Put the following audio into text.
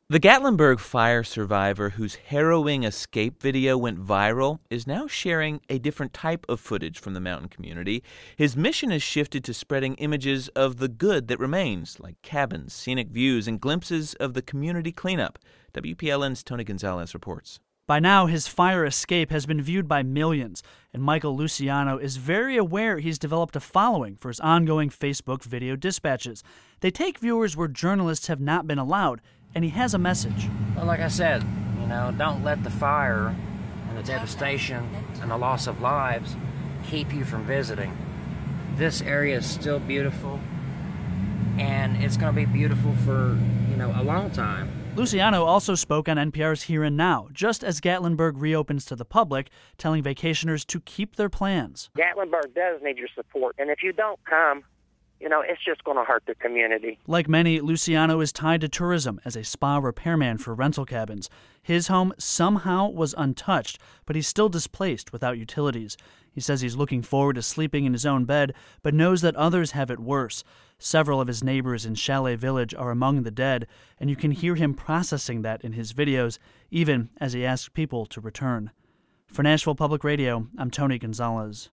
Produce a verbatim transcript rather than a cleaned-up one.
The Gatlinburg fire survivor whose harrowing escape video went viral is now sharing a different type of footage from the mountain community. His mission has shifted to spreading images of the good that remains, like cabins, scenic views, and glimpses of the community cleanup. W P L N's Tony Gonzalez reports. By now, his fire escape has been viewed by millions, and Michael Luciano is very aware he's developed a following for his ongoing Facebook video dispatches. They take viewers where journalists have not been allowed, and he has a message. Well, like I said, you know, don't let the fire and the devastation and the loss of lives keep you from visiting. This area is still beautiful, and it's going to be beautiful for, you know, a long time. Luciano also spoke on N P R's Here and Now, just as Gatlinburg reopens to the public, telling vacationers to keep their plans. Gatlinburg does need your support, and if you don't come, you know, it's just going to hurt the community. Like many, Luciano is tied to tourism as a spa repairman for rental cabins. His home somehow was untouched, but he's still displaced without utilities. He says he's looking forward to sleeping in his own bed, but knows that others have it worse. Several of his neighbors in Chalet Village are among the dead, and you can hear him processing that in his videos, even as he asks people to return. For Nashville Public Radio, I'm Tony Gonzalez.